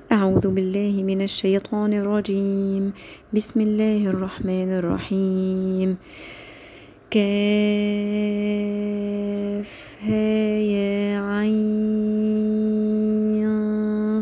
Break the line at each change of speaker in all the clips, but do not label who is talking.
أعوذ بالله من الشيطان الرجيم. بسم الله الرحمن الرحيم. كافها يا عين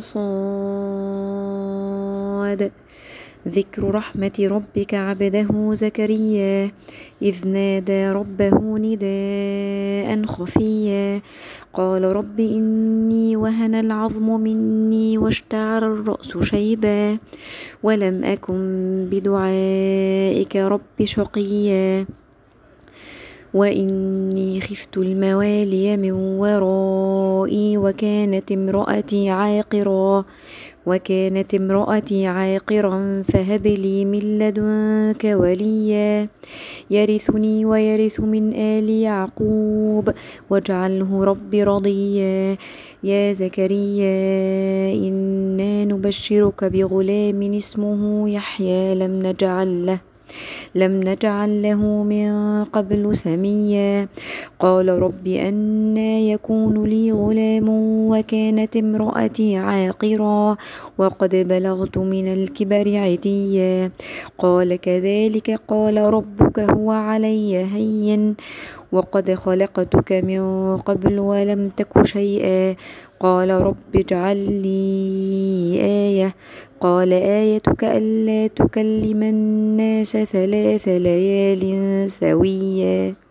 صاد. ذكر رحمة ربك عبده زكريا إذ نادى ربه نداء خفيا قال رب إني وهن العظم مني واشتعل الرأس شيبا ولم أكن بدعائك رب شقيا وإني خفت الموالي من ورائي وكانت امرأتي عاقرا فهب لي من لدنك وليا يرثني ويرث من آل يعقوب واجعله رب رضيا يا زكريا إنا نبشرك بغلام اسمه يحيى لم نجعل له من قبل سميا قال رب أنى يكون لي غلام وكانت امرأتي عاقرا وقد بلغت من الكبر عتيا قال كذلك قال ربك هو علي هين وقد خلقتك من قبل ولم تك شيئا قال رب اجعل لي آية قال آيتك ألا تكلم الناس 3 ليال سويا